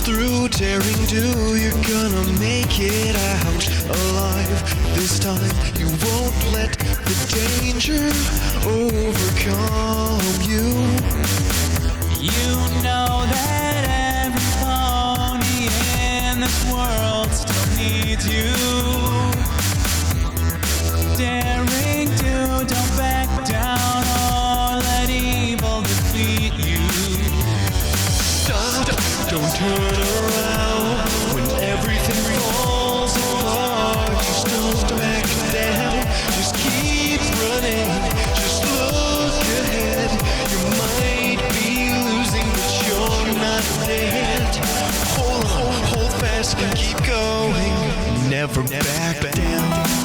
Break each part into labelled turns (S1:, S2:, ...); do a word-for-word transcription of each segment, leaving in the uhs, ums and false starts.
S1: through daring do, you're gonna make it out alive. This time you won't let the danger overcome you.
S2: You know that every pony in this world still needs you. Daring do, don't back down or let evil defeat you.
S1: Stop, don't turn around when everything falls apart. Just don't back down, just keep running, just look ahead. You might be losing, but you're not dead. Hold on, hold fast, and keep going, never back down.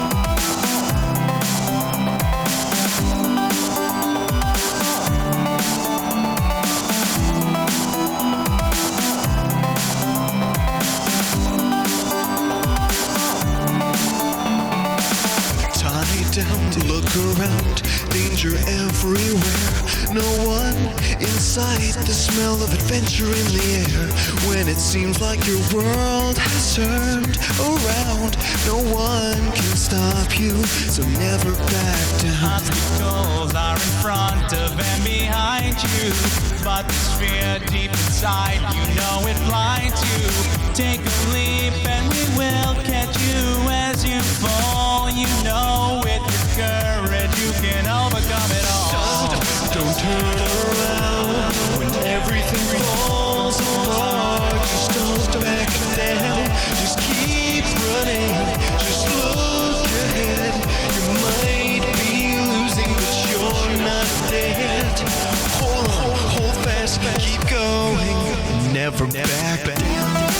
S1: Look around, danger everywhere. No one in sight, the smell of adventure in the air. When it seems like your world has turned around, no one can stop you, so never back down.
S2: Obstacles are in front of and behind you, but this fear deep inside, you know it blinds you. Take a leap and we will catch you as you fall. You know with your courage you can overcome it all.
S1: Don't, don't turn around when everything falls apart. Just don't back down, just keep running, just look ahead. You might be losing, but you're not dead. Hold on, hold fast, keep going, never back down.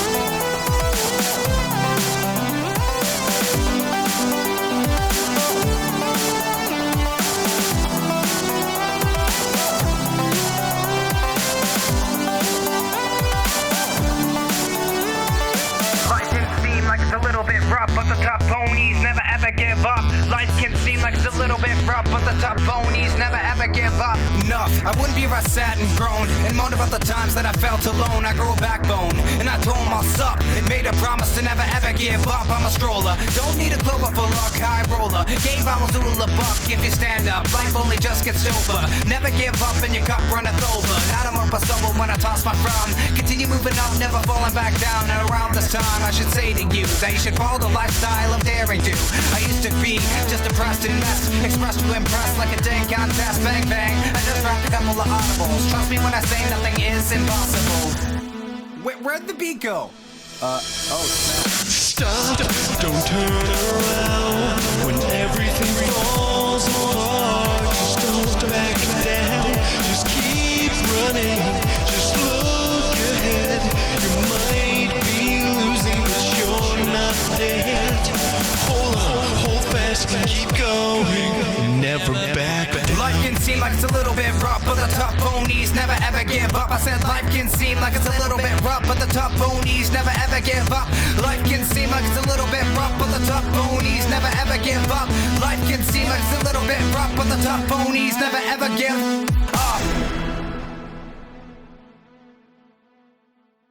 S3: But the top ponies never ever give up. Life can seem like it's a little bit rough, but the top ponies never ever give up. Enough, I wouldn't be where I sat and groaned and moaned about the times that I felt alone. I grew a backbone and I told myself and made a promise to never ever give up. I'm a stroller, don't need a clover for luck, high roller. Game bottles to a buck if you stand up. Life only just gets over. Never give up and your cup runneth over. Now I'm up a stumble when I toss my frown. Continue moving up, never falling back down. And around this time I should say to you that you should follow the lifestyle of daring do. I used to be just depressed and messed, expressed to impress like a day contest. Bang bang, I just rapped a couple of audibles. Trust me when I say nothing is impossible. Where, where'd the beat go? Uh, oh snap.
S1: Stop, don't turn around when everything falls apart. Just don't back down, just keep running, just look ahead. You might be losing, but you're not dead. Hold on, hold fast, keep going, never back down.
S3: Life can seem like it's a little bit rough, but the top ponies never ever give up. I said life can seem like it's a little bit rough, but the top ponies never ever give up. Life can seem like it's a little bit rough, but the top ponies never ever give up. Life can seem like it's a little bit rough, but the top ponies never ever give up.